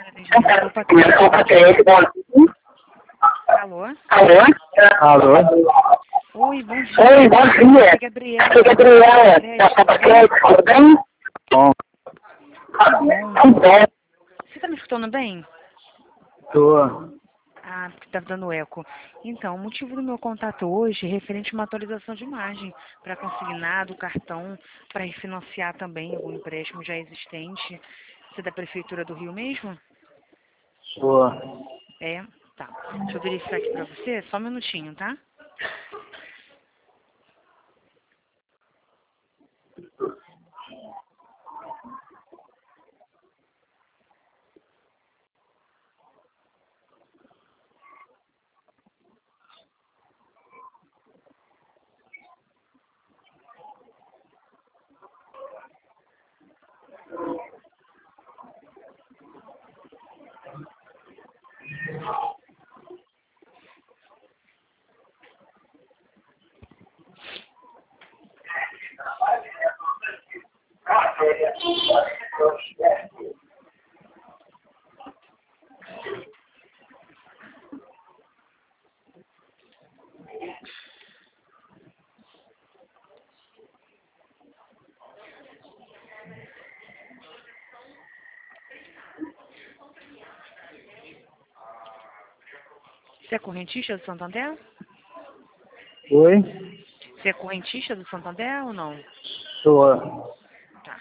Desculpa, Alô? Alô? Alô? Oi, bom dia. Oi, bom dia. Aqui é Gabriela. Aqui é Gabriela, da Papacred, tudo bem? Bom. Que bom. Você tá me escutando bem? Tô. Ah, porque tá dando eco. Então, o motivo do meu contato hoje é referente a uma atualização de imagem para consignado, cartão, para refinanciar também algum empréstimo já existente. Você é da Prefeitura do Rio mesmo? Tô. É? Tá. Deixa eu verificar aqui para você, só um minutinho, tá? Você é correntista do Santander? Oi? Você é correntista do Santander ou não? Tô. Tá.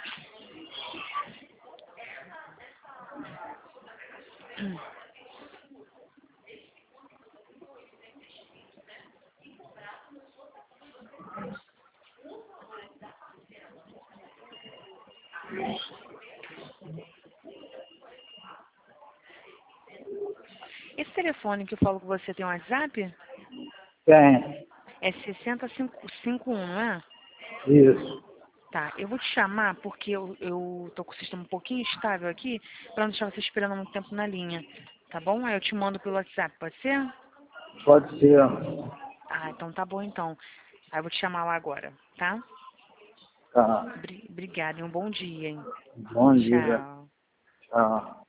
Esse telefone que eu falo com você tem um WhatsApp? Tem. É 6051, não é? Isso. Tá, eu vou te chamar porque eu tô com o sistema um pouquinho instável aqui, pra não deixar você esperando muito tempo na linha. Tá bom? Aí eu te mando pelo WhatsApp, pode ser? Pode ser. Ah, então tá bom então. Aí eu vou te chamar lá agora, tá? Tá. Obrigada e um bom dia, hein? Bom dia. Tchau. Tchau.